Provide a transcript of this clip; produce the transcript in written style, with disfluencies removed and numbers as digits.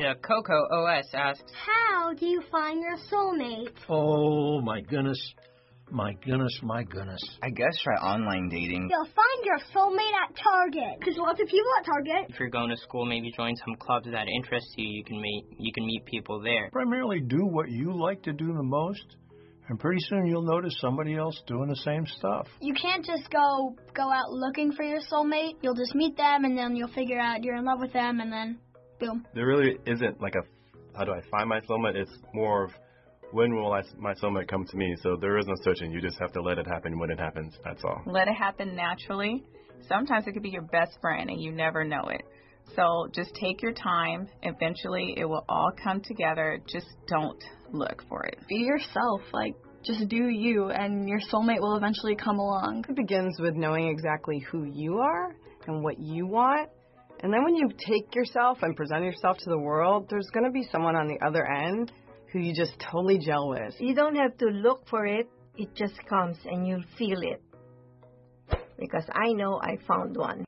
Canada, Coco OS asks, how do you find your soulmate? Oh, my goodness. My goodness. I guess try online dating. You'll find your soulmate at Target. There's lots of people at Target. if you're going to school, maybe join some clubs that interest you. You can meet people there. Primarily do what you like to do the most, and pretty soon you'll notice somebody else doing the same stuff. You can't just go out looking for your soulmate. You'll just meet them, and then you'll figure out you're in love with them, and then boom. There really isn't like how do I find my soulmate? It's more of when will my soulmate come to me? So there is no searching. You just have to let it happen when it happens. That's all. Let it happen naturally. Sometimes it could be your best friend and you never know it. So just take your time. Eventually it will all come together. Just don't look for it. Be yourself. Just do you, and your soulmate will eventually come along. It begins with knowing exactly who you are and what you want. And then when you take yourself and present yourself to the world, there's going to be someone on the other end who you just totally gel with. You don't have to look for it. It just comes and you'll feel it. Because I know I found one.